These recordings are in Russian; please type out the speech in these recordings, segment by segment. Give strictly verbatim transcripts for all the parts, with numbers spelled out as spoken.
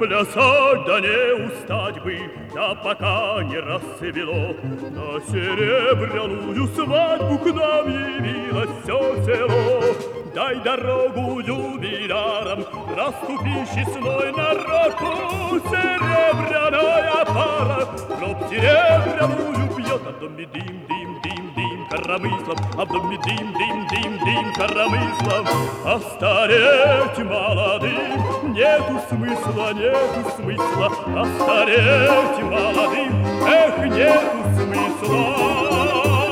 Плясать да не устать бы, да пока не рассвело. На серебряную свадьбу к нам явилось все село. Дай дорогу юбилярам, расступи честной народ. Серебряная пара гроб серебряную пьет, а в доме дым, дым, дым, дым коромыслом, а в доме дым, дым, дым, дым коромыслом. А стареть молодым нету смысла, нету смысла, а стареть молодым, эх, нету смысла.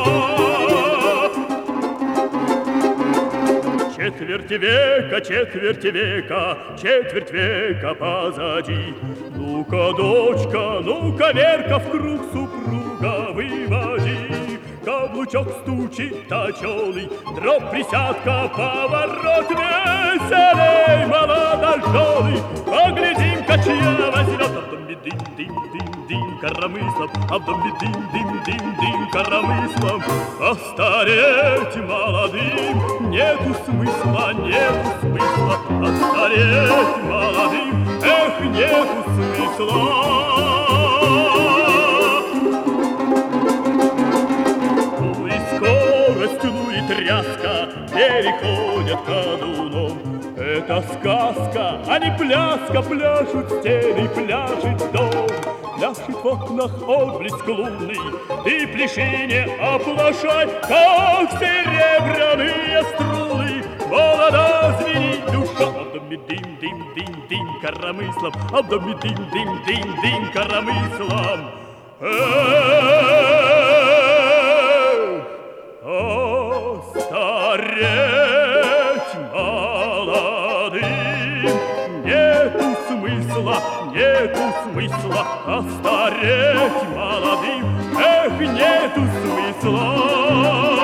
Четверть века, четверть века, четверть века позади. Ну-ка, дочка, ну-ка, Верка, в круг супруга выводи. Каблучок стучит точеный, дробь присядка, поворот веселей молодоженый. Поглядим-ка, чья возьмет, а в доме дым, дым, дым, дым коромыслом, а в доме дым, дым, дым, дым коромыслом. А стареть молодым нету смысла, нету смысла, а стареть молодым, эх, нету смысла. Ну и тряска переходят ходуном. Это сказка, а не пляска. Пляшут стены, пляшет дом. Пляшет в окнах отблеск лунный. Ты пляши, не оплошай, как серебряные струны. Молода звенит душа, а в доме дым, дым, дым, дым коромыслом, а в доме дым, дым, дым, дым коромыслом. Стареть молодым нету смысла, нету смысла, а стареть молодым, эх, нету смысла.